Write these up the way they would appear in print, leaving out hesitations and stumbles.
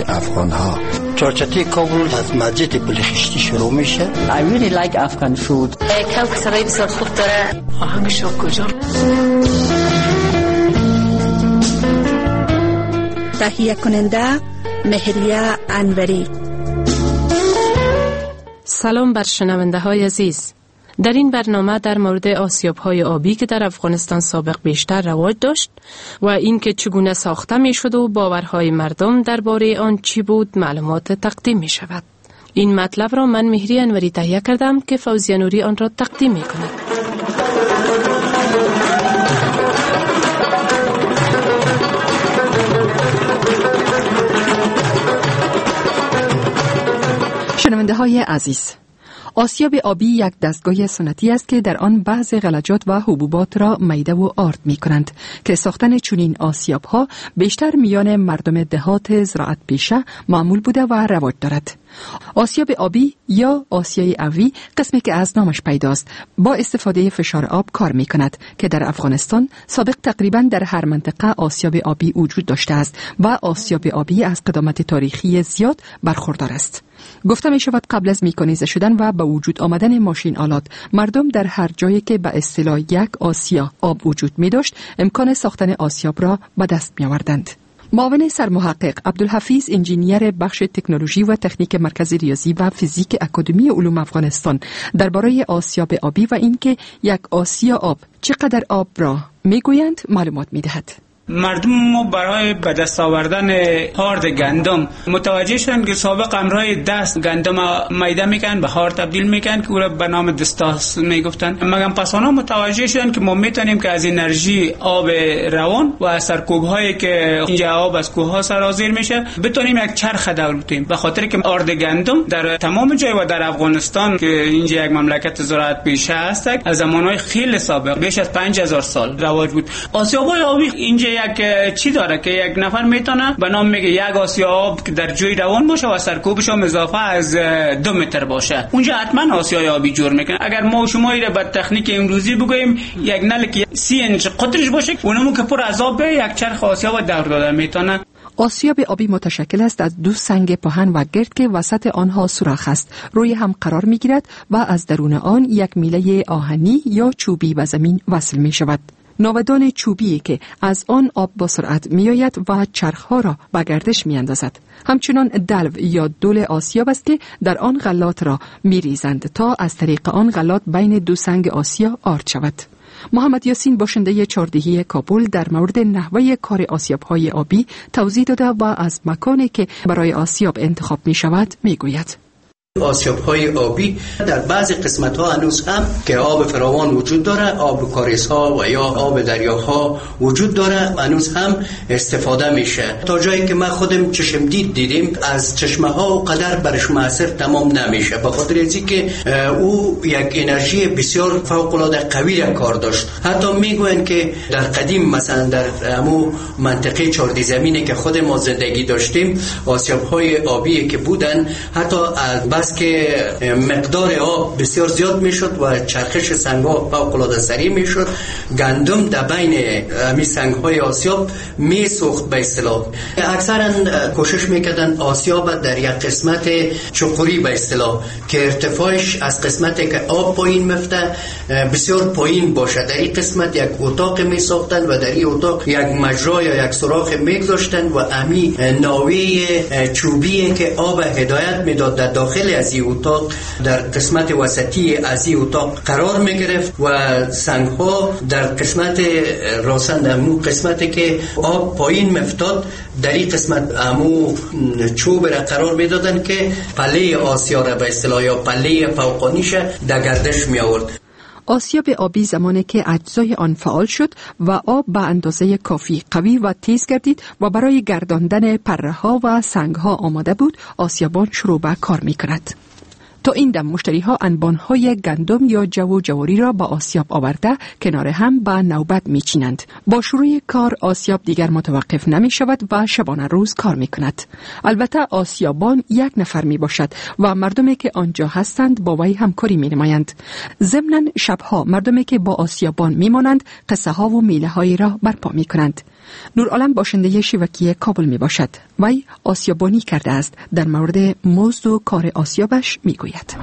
افغان ها. چارچتی کابل از مسجد بلخشتی شروع میشه. I really like Afghan food. کلک سرای بسیار خوب داره. آهنگش کجا؟ تهیه کننده مهریه انوری. سلام بر شنونده های عزیز. در این برنامه در مورد آسیاب‌های آبی که در افغانستان سابق بیشتر رواج داشت و اینکه چگونه ساخته می‌شد و باورهای مردم درباره آن چی بود معلومات تقدیم می‌شود. این مطلب را من مهری انوری تهیه کردم که فوزیه نوری آن را تقدیم می‌کند. شنونده های عزیز، آسیاب آبی یک دستگاه سنتی است که در آن بعض غلجات و حبوبات را میده و آرد می کنند که ساختن چنین آسیاب ها بیشتر میان مردم دهات زراعت پیشه معمول بوده و رواج دارد. آسیاب آبی یا آسیای آوی قسمی که از نامش پیداست با استفاده فشار آب کار می کند که در افغانستان سابق تقریبا در هر منطقه آسیاب آبی وجود داشته است و آسیاب آبی از قدامت تاریخی زیاد برخوردار است. گفته می شود قبل از میکانیزه شدن و به وجود آمدن ماشین آلات مردم در هر جایی که به اصطلاح یک آسیا آب وجود می داشت امکان ساختن آسیاب را به دست می آوردند. معاون سرمحقق عبدالحفیظ انجینیر بخش تکنولوژی و تکنیک مرکز ریاضی و فیزیک اکادمی علوم افغانستان درباره آسیاب آبی و اینکه یک آسیا آب چقدر آب را میگویند معلومات میدهد. مردم ما برای به دست آوردن هارد گندم متوجه شدن که سابق امرای دست گندم میده میکنن به هارد تبدیل میکنن که او را به نام دستاس میگفتن. مگم پس آنها متوجه شدن که ما میتونیم که از انرژی آب روان و از سرکوب هایی که اینجا آب از کوه ها سرازیر میشه بتونیم یک چرخ دور بتیم. به خاطر که آرد گندم در تمام جای و در افغانستان که اینجا یک مملکت زراعت پیشه هست از زمانهای خیلی سابق بیش از 5000 سال رواج بود. آسیاب‌های آبی اینجا یک چی داره که یک نفر میتونه به نام میگه یک آسیا آب که در جوی روان باشه و سرکوبش هم اضافه از 2 متر باشه اونجا حتما آسیای آبی جور میکنه. اگر ما شما ایره به تکنیک امروزی بگوییم یک نل که 30 انچ قطرش باشه اونمو که پر از آب یک چرخ آسیا دور داده میتونه. آسیاب آبی متشکل است از 2 سنگ پهن و گرد که وسط آنها سوراخ است. روی هم قرار می گیرد و از درون آن یک میله آهنی یا چوبی به زمین وصل می شود. ناودان چوبی که از آن آب با سرعت می آید و چرخها را به گردش می اندازد. همچنان دلو یا دول آسیاب است که در آن غلات را می ریزند تا از طریق آن غلات بین 2 سنگ آسیا آرد شود. محمد یاسین باشنده چهاردهی کابل در مورد نحوه کار آسیاب‌های آبی توضیح داده و از مکانی که برای آسیاب انتخاب می شود می گوید. آسیاب‌های آبی در بعضی قسمت‌ها هنوز هم که آب فراوان وجود داره، آب کاریزها و یا آب دریاها وجود داره، هنوز هم استفاده میشه. تا جایی که من خودم چشم دیدیم از چشمه‌ها و قدر برش مؤثر تمام نمیشه، به خاطر اینکه او یک انرژی بسیار فوق‌العاده قوی را کار داشت. حتی میگوین که در قدیم مثلا در همو منطقه چهارده زمینی که خود ما زندگی داشتیم آسیاب‌های آبی که بودن حتی از که مقدار آب بسیار زیاد میشد و چرخش سنگ‌ها فوق‌العاده سریع میشد، گندم در بین همین سنگ‌های آسیاب میسوخت به اصطلاح. اکثرا کوشش میکردن آسیاب در یک قسمت چقوری به اصطلاح که ارتفاعش از قسمتی که آب پایین میفته بسیار پایین باشه، در این قسمت یک اتاق میساختن و در این اتاق یک مجرا یا یک سوراخ میگذاشتن و همین ناوی چوبی که آب هدایت میداد در داخل از این اتاق در قسمت وسطی از این اتاق قرار می گرفت و سنگ ها در قسمت راسند امو قسمتی که آب پایین مفتاد در این قسمت امو چوب را قرار می دادن که پله آسیا را به اصطلاح یا پله فوقانیش در گردش می آورد. آسیاب آبی زمانی که اجزای آن فعال شد و آب به اندازه کافی قوی و تیز گردید و برای گرداندن پره ها و سنگ ها آماده بود، آسیابان شروع به کار می کند. تا این دم مشتری‌ها انبان‌های گندم یا جو و جواری را با آسیاب آورده کنار هم به نوبت می‌چینند. با شروع کار آسیاب دیگر متوقف نمی‌شود و شبانه روز کار می‌کند. البته آسیابان یک نفر می‌باشد و مردمی که آنجا هستند با وی همکاری می‌نمایند. ضمناً شب‌ها مردمی که با آسیابان می‌مانند قصه‌ها و میله‌هایی را برپا می‌کنند. نورعالم باشنده شیوکی کابل می باشد. وی آسیابانی کرده است. در مورد مزد و کار آسیابش می گوید.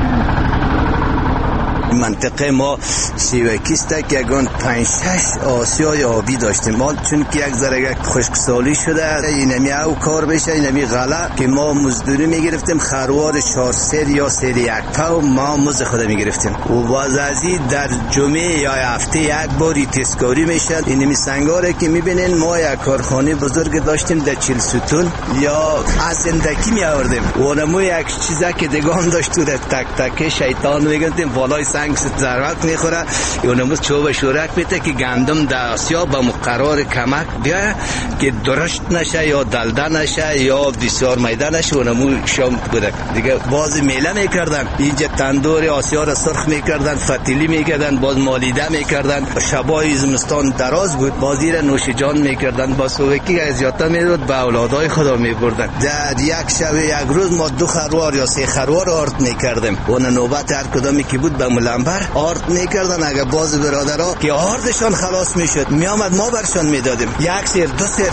منطقه ما شیوکیسته که اگان 5-6 آسیای آبی داشتیم ما، چون که یک ذره خشکسالی شده اینمی او کار بشه، اینمی غله که ما مزدوری میگرفتیم خروار 4 سر یا سر 1 پاو ما مزد خود میگرفتیم و باز ازی در جمعه یا هفته یک باری تسکاری میشد. اینمی سنگاره که میبینین ما یک کارخانه بزرگ داشتیم در 40 ستون یا از زندگی می آوردیم و نمو یک چیزا که دگان داشت تو تک تک شیطان میگفتیم بالای سنگ ضربت میخوره اونموز چوب شورک میته که گندم در آسیا با مقرار کمک بیا که درشت نشه یا دلده نشه یا بسیار میده نشه. اونموز شام بوده دیگه باز میله میکردن، اینجا تندور آسیا را سرخ میکردن، فتیلی میکردن، باز مالیده میکردن. شبای زمستان دراز بود بازی را نوش جان میکردن. با سوکی ازیاتا میدود به اولادای خدا میبردن. در یک شب یک روز ما 2 خروار یا 3 خروار آرد میکردیم. اون نوبت هر کدامی که بود به ملنبر آرد میکردن. اگر باز برادرها که آردشان خلاص میشد میامد ما برشان میدادیم 1 سر 2 سر.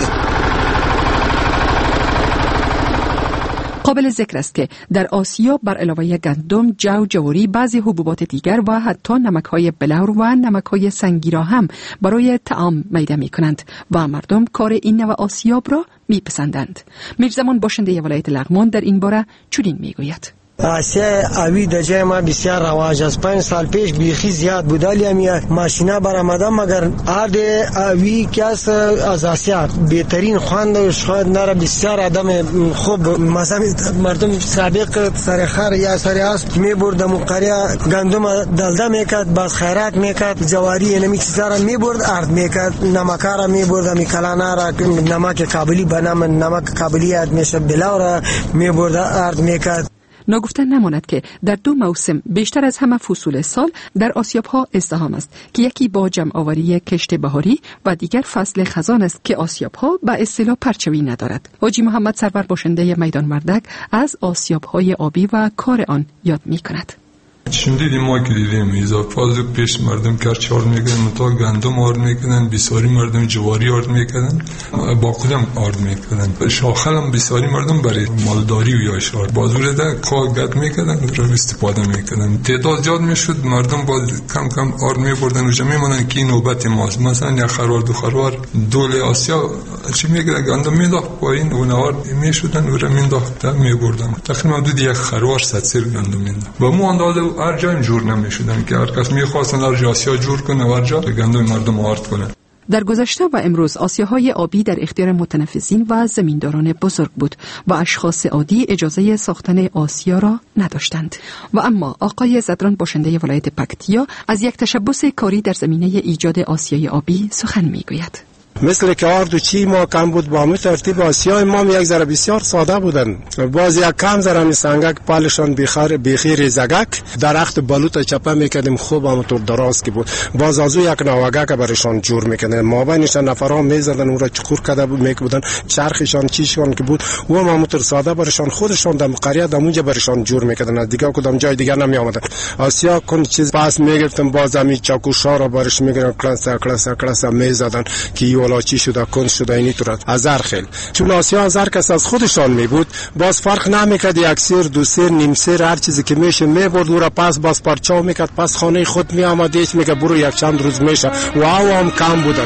قابل ذکر است که در آسیا بر علاوه گندم، جو، جواری، بعضی حبوبات دیگر و حتی نمک‌های بلور و نمک‌های سنگی را هم برای طعام میده می‌کنند و مردم کار این نوع آسیاب را می‌پسندند. میرزمان باشنده ولایت لغمان در این باره چنین میگوید: آسیا آبی در جای ما بسیار رواج است. 5 سال پیش بیخی زیاد بودالی همیه ماشینا برآمده، مگر آرد آبی که است از آسیا بهترین خواند و شاید نره بسیار آدم خوب مثلا مردم سابق سرخر یا سریاس میبرد مقریا گندم دلده میکرد، باز خیرات میکرد، جواری نمی چیزا را میبرد آرد میکرد، نمکارا میبرد، میکلانا را نمک کابلی بنام نمک کابلی آرد میشه، بلاورا میبرد آرد میکرد. ناگفتن نماند که در 2 موسم بیشتر از همه فصول سال در آسیاب‌ها ازدحام است که یکی با جمع آوری کشت بهاری و دیگر فصل خزان است که آسیاب‌ها به اصطلاح پرچوی ندارد. حاجی محمد سرور باشنده میدان مردک از آسیاب‌های آبی و کار آن یاد می‌کند. چون دیدیم ما که دیدیم اضافه از پیش مردم کرچ آرد میکنن، متا گندم آرد میکنن، بسیاری مردم جواری آرد میکنن، با خودم آرد میکنن. شاخل هم بسیاری مردم برای مالداری و یاش آرد بازور ده کار گد میکنن و استفاده میکنن. تعداد زیاد میشد مردم باز کم کم آرد میبردن و جمعی مانن که نوبت ماست. مثلا یک خروار 2 خروار دول آسیا چی میگه گندم میداخت پایین و نوار میشدن و را میداخت میبردن. تقریبا حدود 1 خروار 100 سر گندم میداخت. با مو اندازه هر جا جور نمیشدن که هر کس میخواستن هر جا آسیا جور کنه و هر جا گندم مردم آرد کنه. در گذشته و امروز آسیاهای آبی در اختیار متنفذین و زمینداران بزرگ بود و اشخاص عادی اجازه ساختن آسیا را نداشتند. و اما آقای زدران باشنده ولایت پکتیا از یک تشبث کاری در زمینه ایجاد آسیای آبی سخن میگوید. مثل که آرد و چی ما کم بود با همه ترتیب آسیای ما یک ذره بسیار ساده بودن. باز یک کم ذره می سنگک پالشان بیخیر زگک درخت بالوت چپه میکردیم خوب همونطور دراز که بود. باز ازو یک نواگک برشان جور میکردن ما بینشان نفرها میزدن اون را چخور کرده میکردن چرخشان چیشان که بود و هم همونطور ساده برشان خودشان دم قریه دمونجا برشان جور میکردن. از دیگه کدام جای دیگه نمی آمدن. آسیا کن چیز پاس میگرفتن باز همی چاکوشا را برش میگرن کلاس میزدن که والا چی شده کن شده اینی طور از هر خیل. چون آسیا از هر کس از خودشان می بود باز فرق نمیکرد، 1 سر 2 سر نیم سر هر چیزی که میشه میبرد و را پس باز پرچاو میکرد پس خانه خود می آمد هیچ میگه برو 1 چند روز میشه و او هم کم بودن.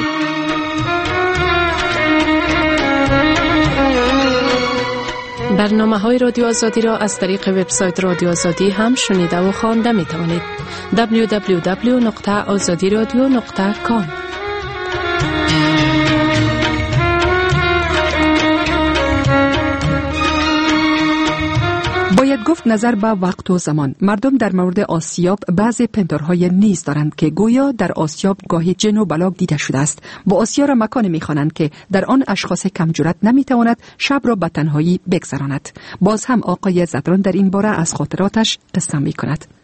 برنامه‌های رادیو آزادی را از طریق وبسایت رادیو آزادی هم شنیده و خوانده می توانید. www.azadiradio.com. باید گفت نظر به وقت و زمان مردم در مورد آسیاب بعض پندارهای نیز دارند که گویا در آسیاب گاهی جن و بلاگ دیده شده است و آسیا را مکان می‌خوانند که در آن اشخاص کم جرأت نمی‌تواند شب را به تنهایی بگذراند. باز هم آقای زدران در این باره از خاطراتش قصه می‌کند.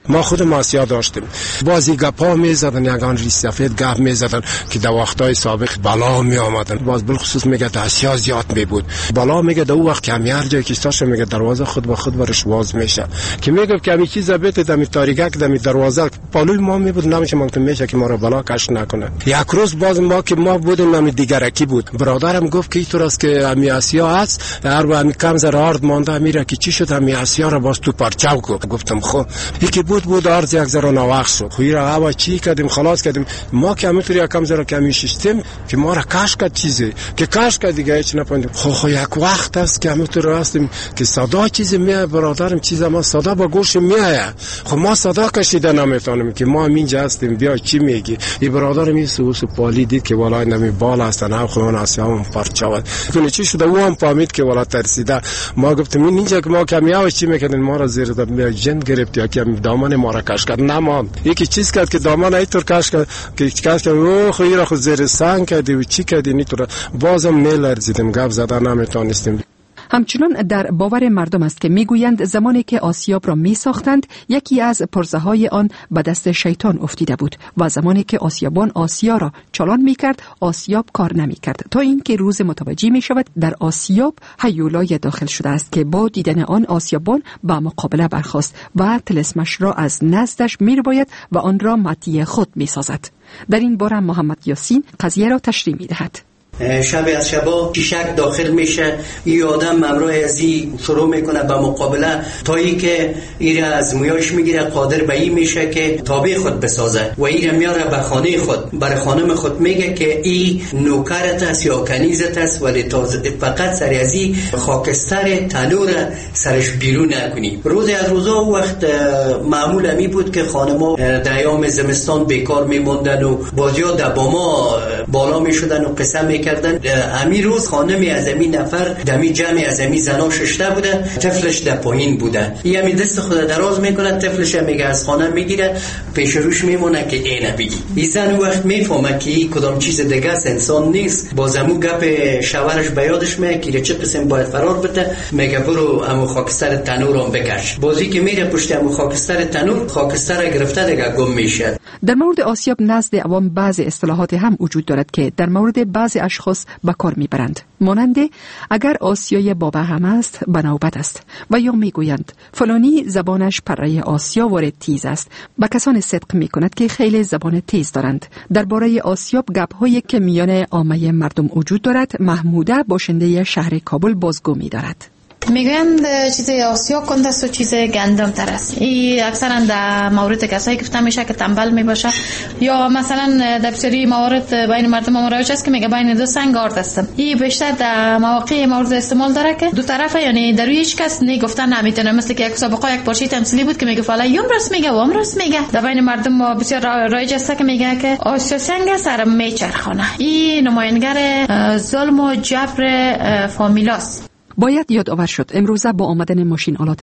ما خود آسیا داشتیم. بازی گپا میزدن، یگان ریش سفید گپ میزدن که در وقتای سابق بلا می آمدن. باز بالخصوص میگه آسیا زیاد می بود. بلا میگه در وقت که هر جایی که استاش میگه دروازه خود به خود برش باز میشه. که میگه که همین چیزا بیت دمی تاریکه که دمی دروازه پالوی ما می بود، نمیشه ممکن میشه که ما را بلا کش نکنه. یک روز باز ما بودیم همین دیگرکی بود. برادرم گفت که اینطور است که همین آسیا هست، هر وقت کم زر آرد مانده میره که چی شد همین آسیا را باز تو پرچاو گفتم خب یکی بود آرد یک زر نواخت شد. خوی را هوا چی کردیم خلاص کردیم. ما که همینطوری کم زر کمی شستیم که ما را کش کرد چیزی که کش کرد دیگه هیچ نپوندیم. خب یک وقت است که همینطور هستیم که صدا چیزی میاد، برادرم چیز ما صدا با گوش میاد. خب ما صدا کشیده نمیتونیم که ما اینجا هستیم، بیا چی میگی؟ این برادرم این سوس پالی دید که والای نمی بال هستن، هم خون آسیام پرچاود کنه چی شده. او هم فهمید که والا ترسیده. ما گفتیم اینجا که ما کمیاو چی میکنین، ما را زیر جن گرفت یا که دامن ما را کش کرد. نمان یکی چیز کرد که دامن اینطور کش کرد که کش کرد او خو را خود زیر سنگ کردی و چی کردی اینطور. بازم میلرزیدیم، گپ زدن نمیتونستیم. همچنان در باور مردم است که میگویند زمانی که آسیاب را می ساختند یکی از پرزه های آن به دست شیطان افتیده بود و زمانی که آسیابان آسیا را چالان می کرد آسیاب کار نمی کرد، تا اینکه روز متوجه می شود در آسیاب هیولای داخل شده است که با دیدن آن آسیابان به مقابله برخاست و طلسمش را از نزدش می رباید و آن را مطیع خود می سازد. در این باره محمد یاسین قضیه را تشریح می دهد. شب از شبا شیشک داخل میشه، این آدم امروز از این شروع میکنه به مقابله تا ای که ایره از مویاش میگیره، قادر به این میشه که تابع خود بسازه و ایره میاره به خانه خود. برای خانم خود میگه که این نوکرت است یا کنیزت است، ولی فقط سر از این خاکستر تنور سرش بیرون نکنی. روز از روزا وقت معمول همی بود که خانما در ایام زمستان بیکار میموندن و بازیا در باما بالا میشدن و قسم میکردن. امی روز خانمی از امی نفر دمی جمع از امی زنا ششته بوده، طفلش در پایین بوده. این امی دست خود دراز میکنه، طفلش میگه از خانم میگیره، پیش روش میمونه که اینه بگی. این زن وقت میفهمه که این کدام چیز دیگه است، انسان نیست. بازمو گپ شوهرش به یادش میاد که چه قسم باید فرار بده، میگه برو امو خاکستر تنورم بکش. بازی که میره پشت امو خاکستر تنور، خاکستر گرفته دیگه گم میشه. در مورد آسیاب نزد عوام بعض اصطلاحات هم وجود دارد که در مورد بعضی اشخاص به کار میبرند، مانند اگر آسیای بابا هم است به نوبت است، و یا میگویند فلانی زبانش پره آسیا وارد تیز است. با کسان صدق میکند که خیلی زبان تیز دارند. درباره آسیاب گپ‌هایی که میان عامه مردم وجود دارد، محموده باشنده شهر کابل بازگو می‌دارد. میگویند چیز آسیا کنده است و چیز گندم تر است. این اکثرا در مورد کسایی گفته میشه که تنبل میباشه، یا مثلا در بسیاری موارد بین مردم مروج است که میگه بین دو سنگ آرد هستم. این بیشتر در مواقع مورد استعمال داره که دو طرف، یعنی در روی هیچ کس نگفتن نمیتونه. مثل که یک سابقه یک پارچه تمثیلی بود که میگه فعلا یوم راست میگه و ام راست میگه. در بین مردم بسیار رایج است که میگه که آسیا سنگ سر میچرخونه. این نماینگر ظلم و جبر فامیلاست. باید یادآور شد امروزه با آمدن ماشین آلات